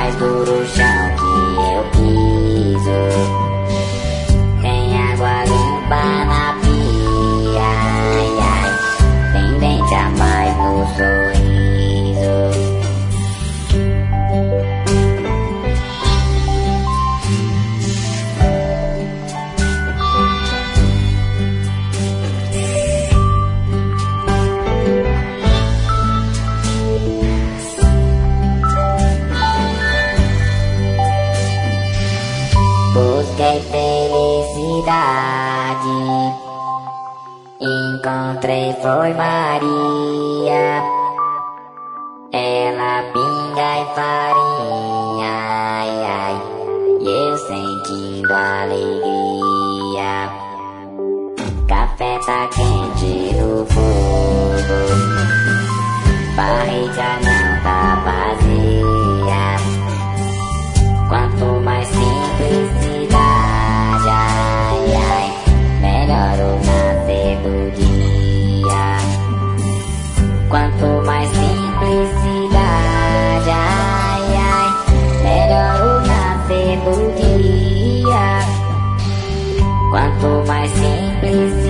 mais duro o chão que eu piso. Tem água limpa na pia, ai, ai. Tem dente a mais no sorriso. Busquei felicidade, encontrei foi Maria. Ela pinga e farinha, ai, ai, e eu sentindo alegria. Café tá quente no fogo, barriga não tá vazia. Quanto mais simplicidade, ai, ai, melhor o nascer do dia. Quanto mais simplicidade, ai, ai, melhor o nascer do dia. Quanto mais simplicidade,